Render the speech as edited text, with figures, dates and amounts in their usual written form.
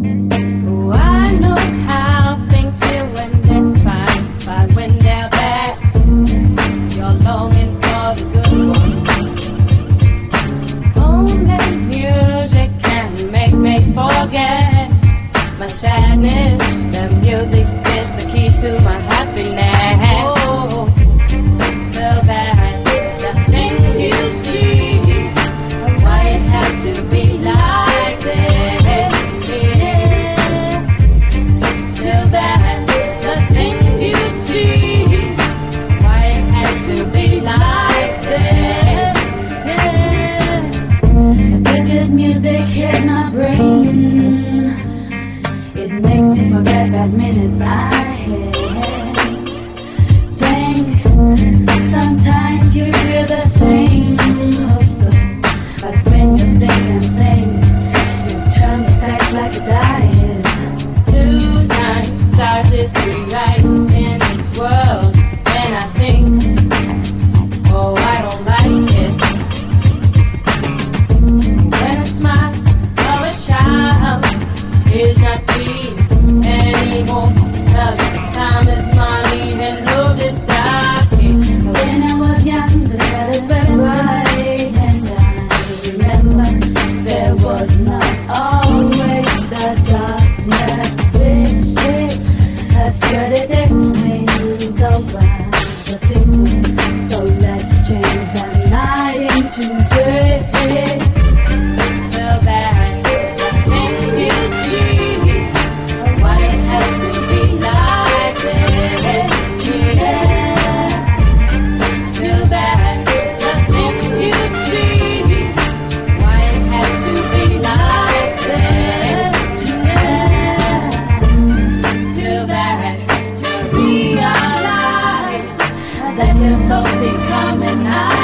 Oh, I know how things feel when they're fine, but when they're bad, you're longing for the good ones. Only music can make me forget my sadness. The music is the key to my happiness. Oh, so bad, the things you see, why it has to be like this. Yeah. Too bad, the things you see, why it has to be like this. Yeah. The good music hits my brain. It makes me forget bad minutes I had. Think sometimes you feel the same. Hope so. But when you think and think, you turn back like a dice. New times started to rise in this world, and I think, oh, I don't like it. When a smile of a child is not sweet anymore, 'cause time is money and love is sake. When I was young, the colors were bright, and I remember there was not always the darkness which has skirted its wings over the city. So let's change the night into day. So bad, the things you see, why it has to be like this. Yeah. Too bad, the things you see, why it has to be like this. Yeah. Too bad to realize that your soul's becoming out.